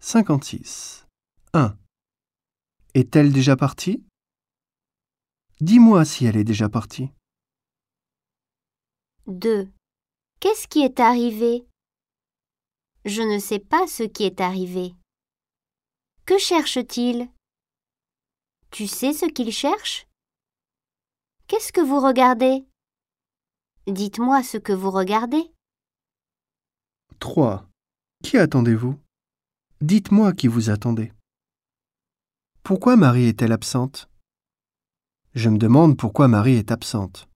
56. 1. Est-elle déjà partie? Dis-moi si elle est déjà partie. 2. Qu'est-ce qui est arrivé? Je ne sais pas ce qui est arrivé. Que cherche-t-il? Tu sais ce qu'il cherche? Qu'est-ce que vous regardez? Dites-moi ce que vous regardez. 3. Qui attendez-vous? Dites-moi qui vous attendez. Pourquoi Marie est-elle absente? Je me demande pourquoi Marie est absente.